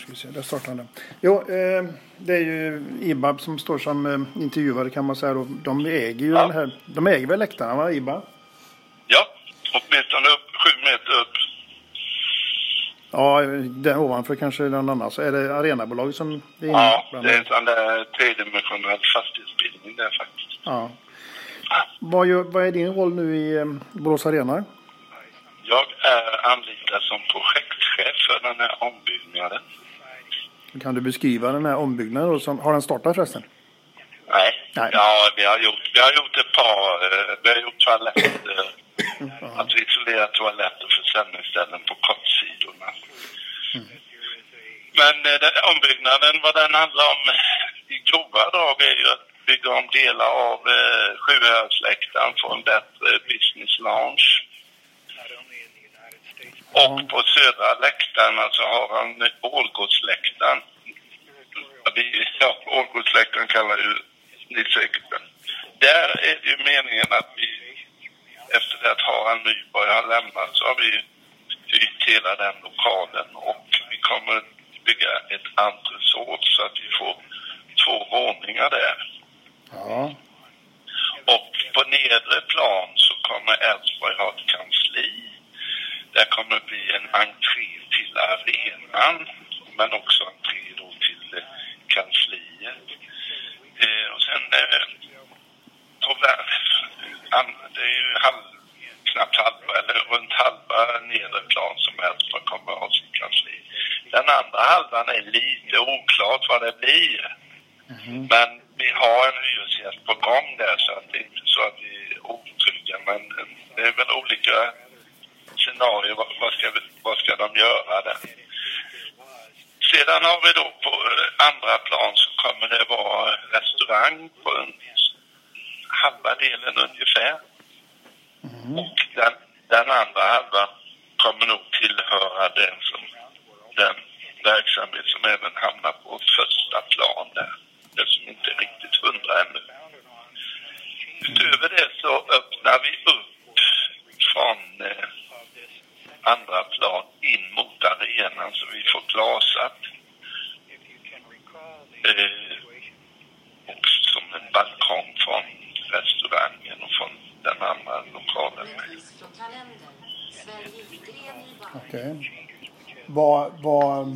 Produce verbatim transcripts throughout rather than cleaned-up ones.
Ska vi se, där startar den. Jo, eh, det är ju I B A B som står som eh, intervjuare kan man säga. Och de äger ju ja. den här, de äger väl läktarna, va, I B A B? Ja, åtminstone upp, sju meter upp. Ja, där ovanför kanske någon annan. Så är det arenabolaget som det är inne? Ja, det är en sån där tredimensionell fastighetsbildning där faktiskt. Ja. Vad, gör, vad är din roll nu i eh, Borås Arena? Jag är anlitad som projektchef för den här ombyggnaden. Kan du beskriva den här ombyggnaden? Och som, har den startat förresten? Nej. Nej. Ja, vi har gjort, vi har gjort ett par. Eh, vi har gjort toaletter. Mm. Att isolera toaletter och försäljningsställen på kortsidorna. Mm. Men eh, den, ombyggnaden, vad den handlar om i grova drag är ju att bygga om delar av eh, Sjuhäradsläktaren för en bättre business lounge. Och på södra läktaren så har han Ålgårdsläktaren. Ja, Ålgårdsläktaren kallar ju ni säkert den. Där är det ju meningen att vi efter det att Harald Nyborg har lämnat så har vi hyrt hela den lokalen och vi kommer bygga ett entresol så att vi får två våningar där. Ja. Och på nedre plan så kommer Älvsborg ha ett kansli. Där kommer det bli en entré till arenan men också entré då till eh, kansliet. Eh, och sen eh, på an, det är ju halv, knappt halva eller runt halva nedre plan som Älvsborg kommer ha sitt kansli. Den andra halvan är lite oklart vad det blir. Mm-hmm. Men vi har en hyresgäst på gång där så att det är inte så att vi är otrygga men det är väl olika scenario, vad, vad, ska, vad ska de göra där? Sedan har vi då på andra plan så kommer det vara restaurang på en halva delen ungefär. Mm. Och den, den andra halvan kommer nog tillhöra den, som, den verksamhet som även hamnar på första plan där. Det som inte är riktigt hundra ännu. Utöver det så öppnar vi upp från eh, andra plan in mot arenan så vi får glasat eh, och som en balkong från restaurangen och från den andra lokalen. Okej. Okay. Vad vad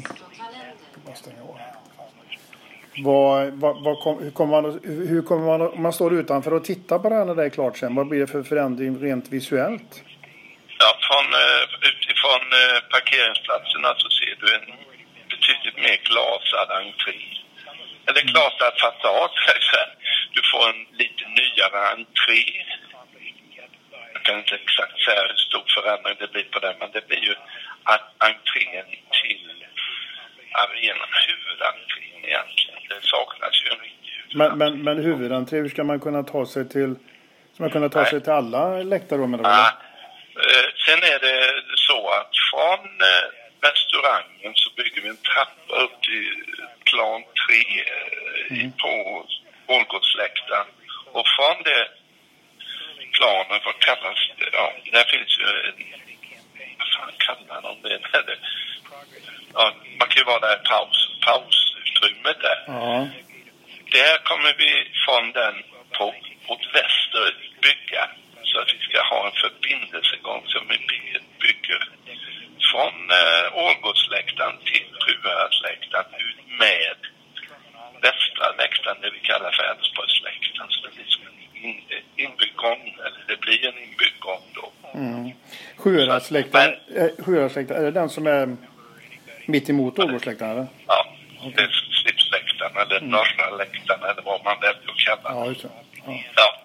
vad vad, vad kom, hur kommer man hur kommer man om man står utanför och tittar på det när det är klart sen, vad blir det för förändring rent visuellt? Ja, från, utifrån parkeringsplatserna så ser du en betydligt mer glasad entré. Eller glasad fasad. Du får en lite nyare entré. Jag kan inte exakt säga hur stor förändring det blir på den, men det blir ju att entrén till arenan, huvudentrén egentligen. Det saknas ju en riktig men, men, men huvudentré, hur ska man kunna ta sig till, ska man kunna ta Nej. sig till alla läktarrum? Ja. Sen är det så att från restaurangen så bygger vi en trappa upp till plan tre mm. på Ålgårdsläktaren. Och från det planen, vad kallas det? Ja, där finns ju en, vad fan kallar de det? Ja, man kan ju vara där i paus, pausutrymmet där. Ja. Där kommer vi från den på, åt väster bygga. Så att vi ska ha en förbindelsegång som vi bygger från eh, Ålgårdsläktaren till Sjuhäradsläktaren ut med västra läktaren, det vi kallar för Älvsborgsläktaren. Så det blir som en in, inbyggd gång, eller det blir en inbyggd gång då. Mm. Sjuhäradsläktaren, är det den som är mitt emot Ålgårdsläktaren, eller? Ja, okay. Det är slipsläktaren eller mm. norra läktaren eller vad man väljer att kalla det. Ja, just det. Ja. Ja.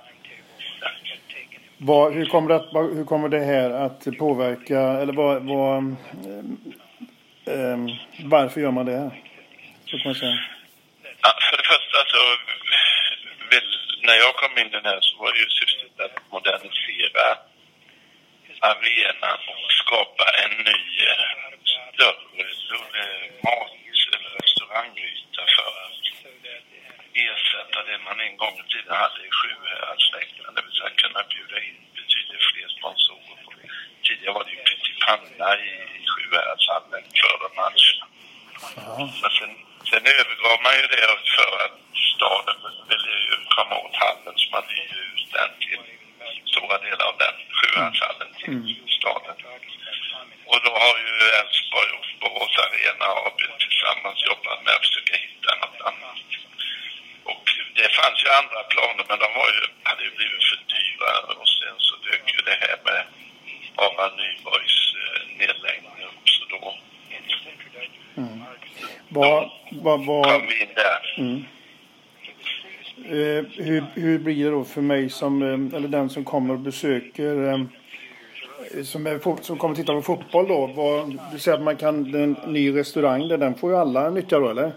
Vad, hur, kommer det, hur kommer det här att påverka, eller vad, vad, ähm, varför gör man det här? Så kan man säga. Ja, för det första så, vill, när jag kom in den här så var det ju syftet att modernisera arenan och skapa en ny större mat- eller restaurangyta för att ersätta det man en gång i tiden hade i Sjuhäradsläktaren, det vill säga kunna bjuda in betydligt fler sponsorer. Tidigare var det ju pyttipanna i Sjuhäradshallen före matchen. Ja. Men sen, sen övergav man ju det för att staden ville ju komma åt hallen, så man hyr ut den till stora delar av den sjuhallen till mm. staden. Och då har ju Elfsborg och Borås Arena A B tillsammans jobbat med att försöka hitta något annat. Och det fanns ju andra planer, men de var ju, hade ju blivit för dyra. Och sen så dök ju det här med Harald Nyborgs eh, nedläggning upp, så då... Mm. Vad, vad, vad... kom vi in där. Mm. Eh, hur, hur blir det då för mig som, eh, eller den som kommer och besöker... Eh, Som, är, som kommer titta på fotboll då, vad, du säger att man kan, en ny restaurang där, den får ju alla nyttja då, eller?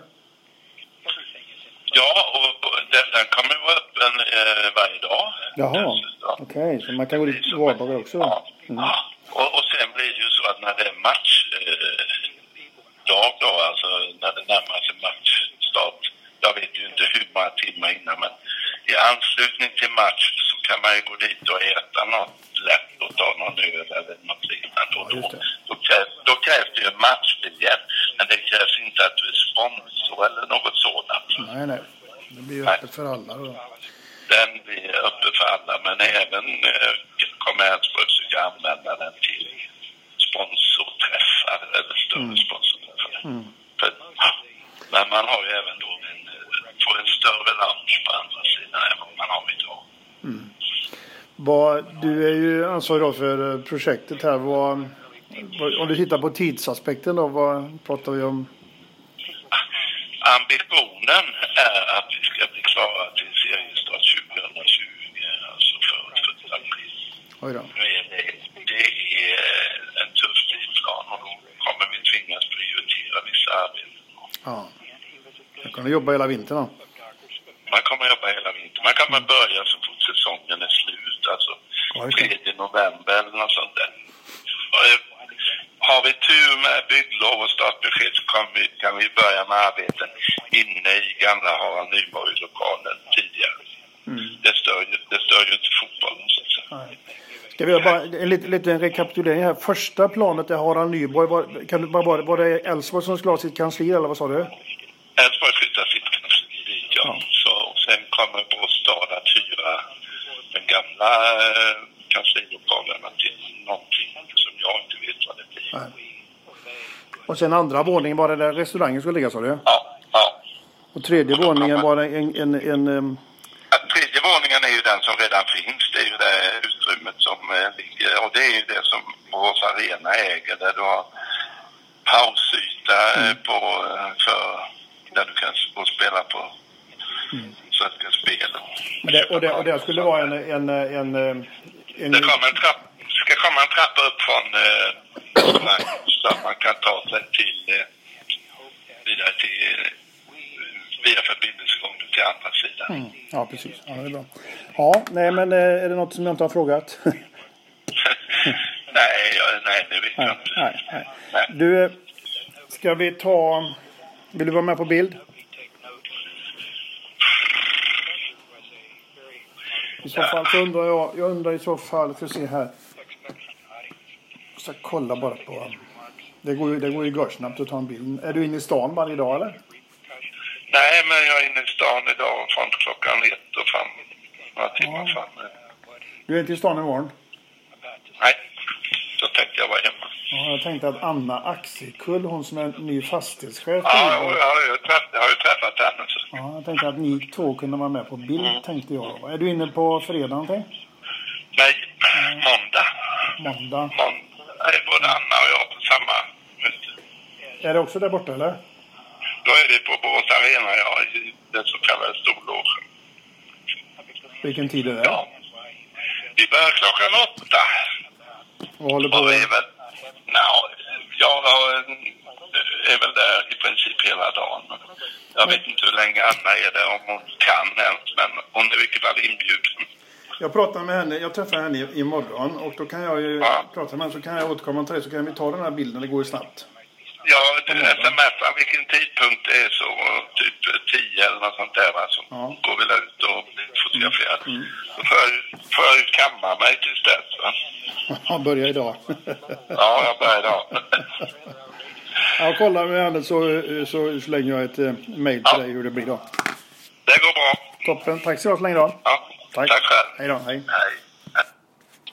Ja, och, och den, den kommer vara öppen eh, varje dag. Jaha, okej, okay. Så man kan gå dit vardagar också då? Ja, mm. ja. Och, och sen blir det ju så att när det är match eh, dag då, alltså när det närmar sig matchstart, jag vet ju inte hur många timmar innan, men i anslutning till match så kan man ju gå dit och äta något lätt och ta någon öl eller något liknande. Och då, då, krävs, då krävs det ju en matchbiljett, men det krävs inte att du är sponsor eller något sådant. Nej, nej. Det blir ju öppet för alla då. Den blir öppet för alla, men även eh, kommer Elfsborg försöka använda den till sponsorträffar eller större mm. sponsorträffar. Mm. För, men man har ju även då en, får en större lounge på andra sidan än vad man har idag. Mm. Vad, du är ju ansvarig för projektet här. Vad, vad, om du tittar på tidsaspekten då, vad pratar vi om? Ambitionen är att vi ska bli klara till seriestart tjugohundratjugo, alltså för första april. Oj då. Det, det är en tuff tidsplan och då kommer vi tvingas prioritera vissa arbeten. Ja. Man kan jobba hela vintern då? Man kommer jobba hela vintern. Man kommer börja så fort säsongen är slut, alltså tredje november eller något sånt där. Har vi tur med bygglov och startbesked så kan vi, kan vi börja med arbeten inne i gamla Harald Nyborg-lokalen tidigare. Mm. Det, stör ju, det stör ju inte fotbollen. Så att säga. Nej. Ska vi göra bara en liten, liten rekapitulering här. Första planet är Harald Nyborg. Var, kan du bara, var, var det Elfsborg som skulle ha sitt kansli eller vad sa du? Elfsborg flyttar sitt kansli dit, ja. ja. Så, och sen kommer vår stad att hyra den gamla eh, kanslilokalerna till någonting som jag inte vet vad det blir. Nej. Och sen andra våningen var det där restaurangen skulle ligga, sa du? Ja, ja. Och tredje och våningen var det en... en, en, en ja, tredje våningen är ju den som redan finns. Det är ju det utrymmet som eh, ligger. Och det är ju det som Borås Arena äger. Där du har pausyta mm. eh, på, för, där du kan och spela på mm. så att du kan spela. Och det, och, det, och det skulle vara en... en, en, en, en det kommer en trapp, ska komma en trappa upp från eh, så att man kan ta sig till eh, vidare till eh, via förbindelsegång till andra sidan. Mm. Ja, precis. Ja, det är bra. Ja, nej, men är det något som jag inte har frågat? nej, jag, nej, det vet nej, jag inte. Nej, nej. Nej. Du, ska vi ta... Vill du vara med på bild? I så fall så undrar jag, jag undrar i så fall, för att se här. Jag ska kolla bara på... Det går ju, det går ju görsnabbt att ta en bild. Är du inne i stan varje dag eller? Nej, men jag är inne i stan idag från klockan ett och fram. Några timmar ja. fram. Du är inte i stan imorgon? Nej, så tänkte jag vara hemma. Ja, jag tänkte att Anna Axekull, hon som är ny fastighetschef. Ja, jag har ju träffat, jag har ju träffat henne. Så. Ja, jag tänkte att ni två kunde vara med på bild, mm. tänkte jag. Är du inne på fredag någonting? Nej, mm. måndag. Måndag? Måndag. Nej, både Anna och jag på samma möte. Är det också där borta, eller? Då är det på Borås Arena, ja, i den så kallade storlogen. Vilken tid är det? Ja. Vi börjar klockan åtta. Vad håller på? Och är väl, no, jag är väl där i princip hela dagen. Jag vet inte hur länge Anna är där, om hon kan ens, men hon är i vilket fall inbjuden. Jag pratar med henne, jag träffar henne imorgon och då kan jag ju ja. prata med henne, så kan jag återkomma till dig, så kan vi ta den här bilden, det går ju snabbt. Ja, du smsar vilken tidpunkt det är, så typ tio eller något sånt där, va, så ja. går vi ut och blir fotograferad. Mm. Mm. Då får jag, får jag kamma mig tills dess, va? Ja, börja idag. Ja, jag börjar idag. Ja, kolla med henne så, så slänger jag ett eh, mejl till ja. dig hur det blir då. Det går bra. Toppen. Tack så länge då. Ja, tack. Tack själv. Hej då. Hej. Hej.